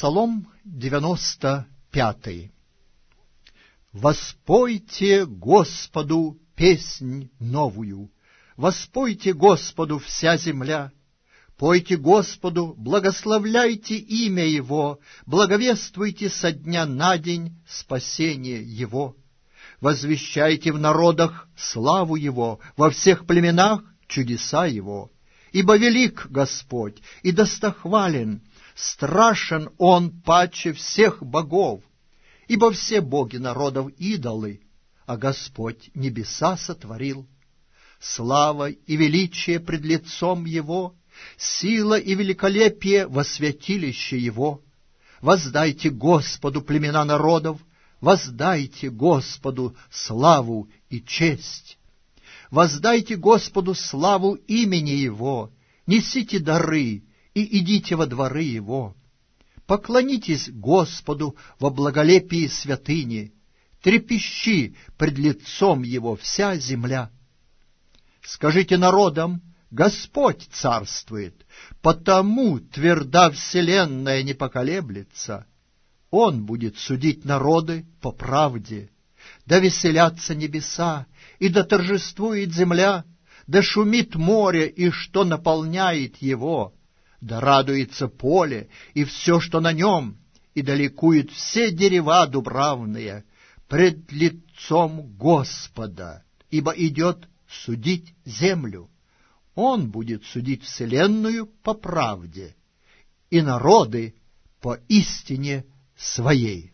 Псалом 95. Воспойте Господу песнь новую, воспойте Господу вся земля. Пойте Господу, благословляйте имя Его, благовествуйте со дня на день спасение Его. Возвещайте в народах славу Его, во всех племенах чудеса Его. Ибо велик Господь и достохвален, страшен Он паче всех богов. Ибо все боги народов идолы, а Господь небеса сотворил. Слава и величие пред лицом Его, сила и великолепие во святилище Его. Воздайте Господу племена народов, воздайте Господу славу и честь. Воздайте Господу славу имени Его, несите дары и идите во дворы Его. Поклонитесь Господу во благолепии святыни, трепещи пред лицом Его вся земля. Скажите народам: Господь царствует, потому тверда вселенная не поколеблется. Он будет судить народы по правде. Да веселятся небеса, и да торжествует земля, да шумит море, и что наполняет его, да радуется поле, и все, что на нем, и да ликуют все дерева дубравные пред лицом Господа, ибо идет судить землю. Он будет судить вселенную по правде, и народы по истине своей.